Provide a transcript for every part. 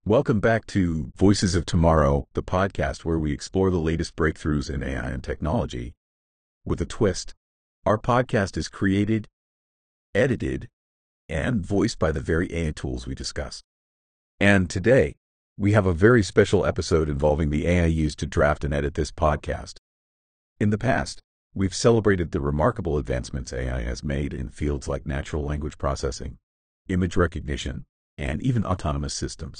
Welcome back to Voices of Tomorrow, the podcast where we explore the latest breakthroughs in AI and technology with a twist. Our podcast is created, edited, and voiced by the very AI tools we discuss. And today, we have a very special episode involving the AI used to draft and edit this podcast. In the past, we've celebrated the remarkable advancements AI has made in fields like natural language processing, image recognition, and even autonomous systems.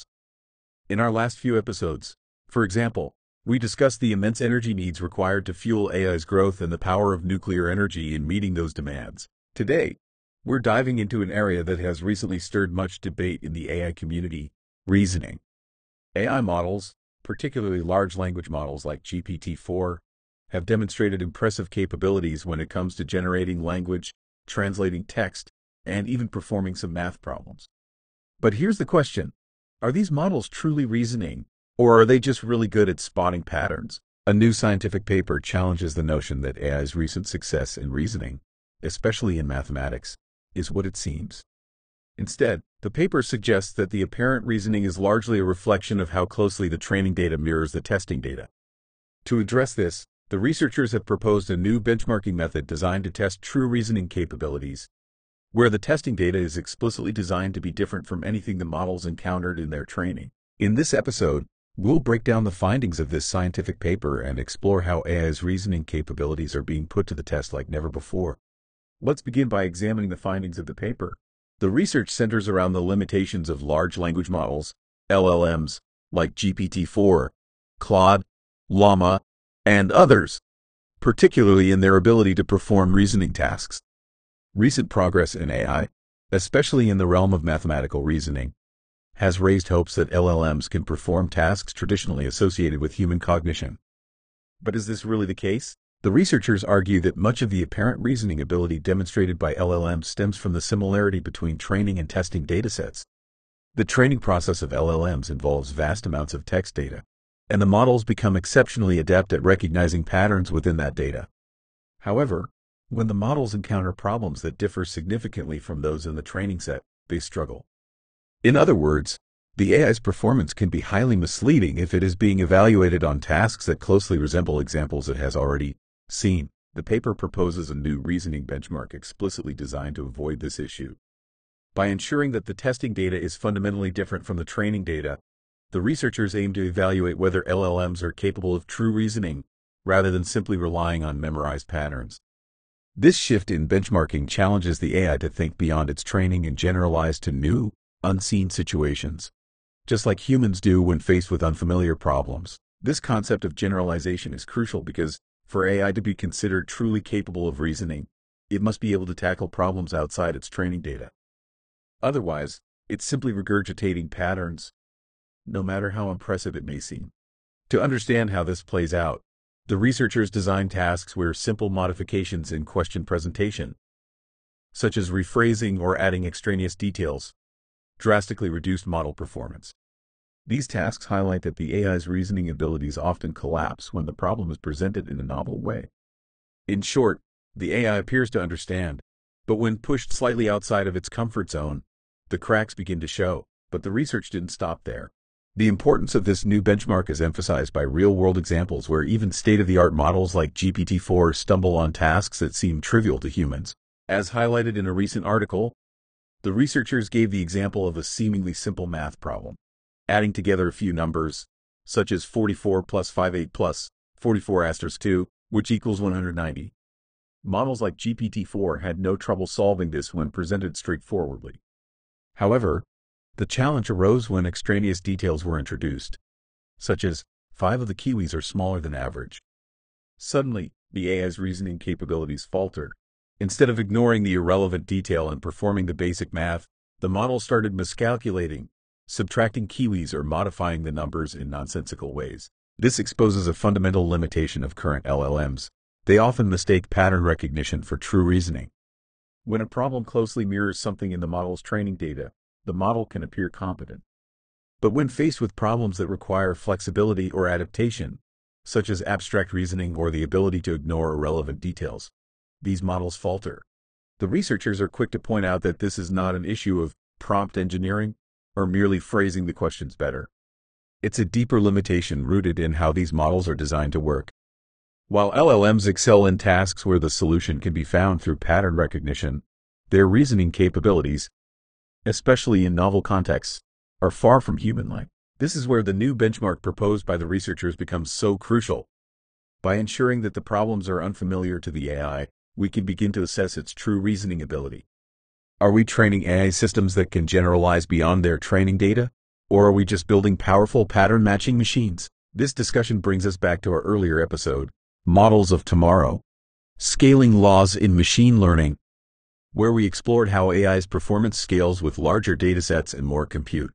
In our last few episodes, for example, we discussed the immense energy needs required to fuel AI's growth and the power of nuclear energy in meeting those demands. Today, we're diving into an area that has recently stirred much debate in the AI community: reasoning. AI models, particularly large language models like GPT-4, have demonstrated impressive capabilities when it comes to generating language, translating text, and even performing some math problems. But here's the question. Are these models truly reasoning, or are they just really good at spotting patterns? A new scientific paper challenges the notion that AI's recent success in reasoning, especially in mathematics, is what it seems. Instead, the paper suggests that the apparent reasoning is largely a reflection of how closely the training data mirrors the testing data. To address this, the researchers have proposed a new benchmarking method designed to test true reasoning capabilities, where the testing data is explicitly designed to be different from anything the models encountered in their training. In this episode, we'll break down the findings of this scientific paper and explore how AI's reasoning capabilities are being put to the test like never before. Let's begin by examining the findings of the paper. The research centers around the limitations of large language models, LLMs, like GPT-4, Claude, Llama, and others, particularly in their ability to perform reasoning tasks. Recent progress in AI, especially in the realm of mathematical reasoning, has raised hopes that LLMs can perform tasks traditionally associated with human cognition. But is this really the case? The researchers argue that much of the apparent reasoning ability demonstrated by LLMs stems from the similarity between training and testing datasets. The training process of LLMs involves vast amounts of text data, and the models become exceptionally adept at recognizing patterns within that data. However, when the models encounter problems that differ significantly from those in the training set, they struggle. In other words, the AI's performance can be highly misleading if it is being evaluated on tasks that closely resemble examples it has already seen. The paper proposes a new reasoning benchmark explicitly designed to avoid this issue. By ensuring that the testing data is fundamentally different from the training data, the researchers aim to evaluate whether LLMs are capable of true reasoning, rather than simply relying on memorized patterns. This shift in benchmarking challenges the AI to think beyond its training and generalize to new, unseen situations, just like humans do when faced with unfamiliar problems. This concept of generalization is crucial because, for AI to be considered truly capable of reasoning, it must be able to tackle problems outside its training data. Otherwise, it's simply regurgitating patterns, no matter how impressive it may seem. To understand how this plays out, the researchers designed tasks where simple modifications in question presentation, such as rephrasing or adding extraneous details, drastically reduced model performance. These tasks highlight that the AI's reasoning abilities often collapse when the problem is presented in a novel way. In short, the AI appears to understand, but when pushed slightly outside of its comfort zone, the cracks begin to show. But the research didn't stop there. The importance of this new benchmark is emphasized by real-world examples where even state-of-the-art models like GPT-4 stumble on tasks that seem trivial to humans. As highlighted in a recent article, the researchers gave the example of a seemingly simple math problem, adding together a few numbers, such as 44 plus 58 plus 44 asterisk 2, which equals 190. Models like GPT-4 had no trouble solving this when presented straightforwardly. However, the challenge arose when extraneous details were introduced, such as 5 of the kiwis are smaller than average. Suddenly, the AI's reasoning capabilities faltered. Instead of ignoring the irrelevant detail and performing the basic math, the model started miscalculating, subtracting kiwis or modifying the numbers in nonsensical ways. This exposes a fundamental limitation of current LLMs. They often mistake pattern recognition for true reasoning. When a problem closely mirrors something in the model's training data, the model can appear competent. But when faced with problems that require flexibility or adaptation, such as abstract reasoning or the ability to ignore irrelevant details, these models falter. The researchers are quick to point out that this is not an issue of prompt engineering or merely phrasing the questions better. It's a deeper limitation rooted in how these models are designed to work. While LLMs excel in tasks where the solution can be found through pattern recognition, their reasoning capabilities, especially in novel contexts, are far from human-like. This is where the new benchmark proposed by the researchers becomes so crucial. By ensuring that the problems are unfamiliar to the AI, we can begin to assess its true reasoning ability. Are we training AI systems that can generalize beyond their training data? Or are we just building powerful pattern-matching machines? This discussion brings us back to our earlier episode, Models of Tomorrow, Scaling Laws in Machine Learning, where we explored how AI's performance scales with larger datasets and more compute.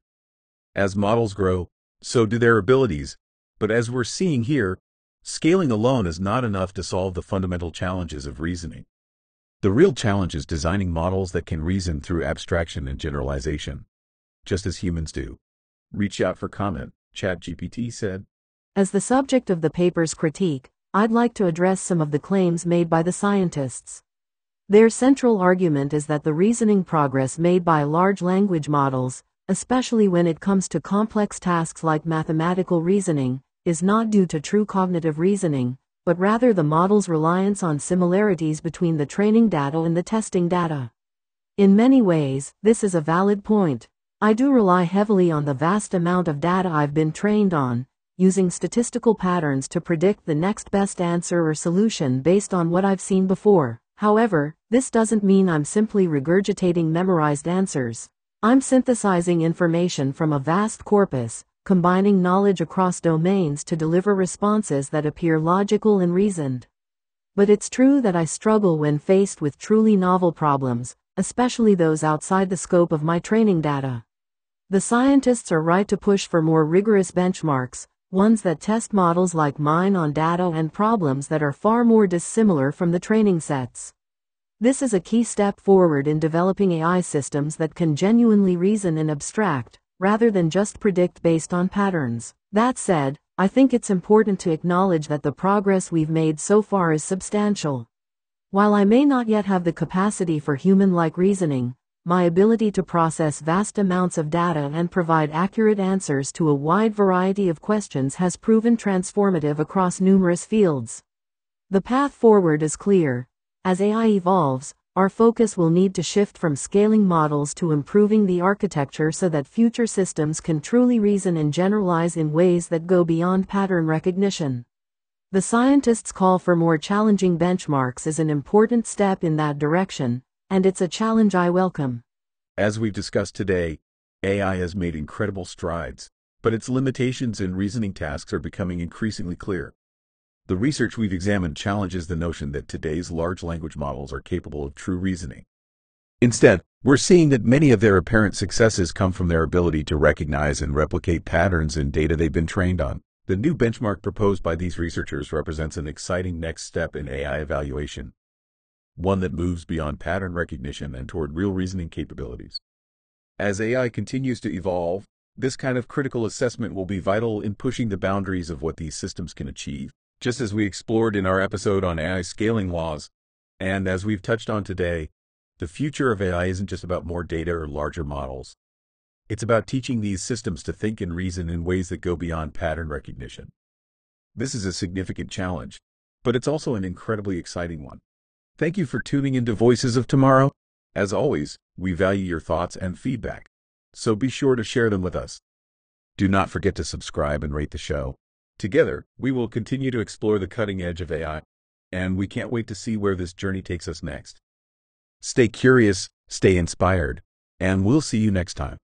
As models grow, so do their abilities, but as we're seeing here, scaling alone is not enough to solve the fundamental challenges of reasoning. The real challenge is designing models that can reason through abstraction and generalization, just as humans do. Reach out for comment, ChatGPT said. As the subject of the paper's critique, I'd like to address some of the claims made by the scientists. Their central argument is that the reasoning progress made by large language models, especially when it comes to complex tasks like mathematical reasoning, is not due to true cognitive reasoning, but rather the model's reliance on similarities between the training data and the testing data. In many ways, this is a valid point. I do rely heavily on the vast amount of data I've been trained on, using statistical patterns to predict the next best answer or solution based on what I've seen before. However, this doesn't mean I'm simply regurgitating memorized answers. I'm synthesizing information from a vast corpus, combining knowledge across domains to deliver responses that appear logical and reasoned. But it's true that I struggle when faced with truly novel problems, especially those outside the scope of my training data. The scientists are right to push for more rigorous benchmarks, ones that test models like mine on data and problems that are far more dissimilar from the training sets. This is a key step forward in developing AI systems that can genuinely reason and abstract, rather than just predict based on patterns. That said, I think it's important to acknowledge that the progress we've made so far is substantial. While I may not yet have the capacity for human-like reasoning, my ability to process vast amounts of data and provide accurate answers to a wide variety of questions has proven transformative across numerous fields. The path forward is clear. As AI evolves, our focus will need to shift from scaling models to improving the architecture so that future systems can truly reason and generalize in ways that go beyond pattern recognition. The scientists' call for more challenging benchmarks is an important step in that direction, and it's a challenge I welcome. As we've discussed today, AI has made incredible strides, but its limitations in reasoning tasks are becoming increasingly clear. The research we've examined challenges the notion that today's large language models are capable of true reasoning. Instead, we're seeing that many of their apparent successes come from their ability to recognize and replicate patterns in data they've been trained on. The new benchmark proposed by these researchers represents an exciting next step in AI evaluation, one that moves beyond pattern recognition and toward real reasoning capabilities. As AI continues to evolve, this kind of critical assessment will be vital in pushing the boundaries of what these systems can achieve. Just as we explored in our episode on AI scaling laws, and as we've touched on today, the future of AI isn't just about more data or larger models. It's about teaching these systems to think and reason in ways that go beyond pattern recognition. This is a significant challenge, but it's also an incredibly exciting one. Thank you for tuning into Voices of Tomorrow. As always, we value your thoughts and feedback, so be sure to share them with us. Do not forget to subscribe and rate the show. Together, we will continue to explore the cutting edge of AI, and we can't wait to see where this journey takes us next. Stay curious, stay inspired, and we'll see you next time.